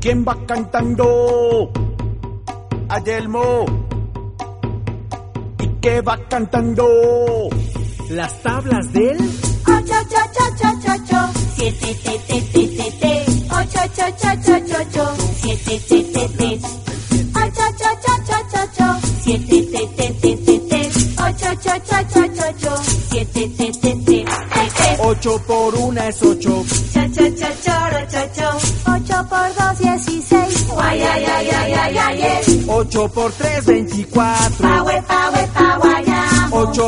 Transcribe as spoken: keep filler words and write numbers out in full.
¿Quién va cantando? Ayelmo. ¿Y qué va cantando? Las tablas del ocho, ocho, ocho, ocho, ocho, siete, te, te, te, te, te, ocho, ocho, ocho, ocho, ocho, siete, te, te, te, ocho, ocho, ocho, ocho, ocho, siete, te, te, te, te, te, ocho, ocho, ocho, ocho, ocho, siete, te, te, te, te, te. Ocho por una es ocho. Cha, cha, cha, choro, cho, cho. Ocho por dos, dieciséis. Guay, ay, ay, ay, ay, ay, ay. Ocho por tres, veinticuatro. Pa, we, pa, we, pa, guayamo. Ocho